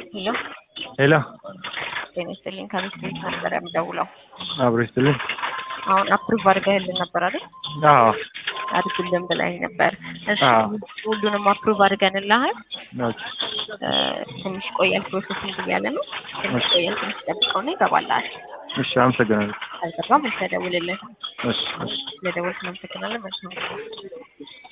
ሄሎ ሄሎ ጤና ይስጥልኝ ከቤት ቤት ነበር የምደውለው። አብሮ ይስጥልኝ። አሁን አፕሩቭ አድርገህልን ነበር አይደል? አዎ አድርግልን ብላኝ ነበር። እሺ አዎ ሁሉንም አፕሩቭ አድርገንልሃል። ኦኬ ትንሽ ቆያል ፕሮሰሲንግ እያለ ነው። ትንሽ ቆያል ትንሽ ጠብቀውና ይገባልሃል። እሺ አመሰግናለሁ። አልገባም ተደውልልን። እሺ ለደወልክ አመሰግናለሁ። መልካም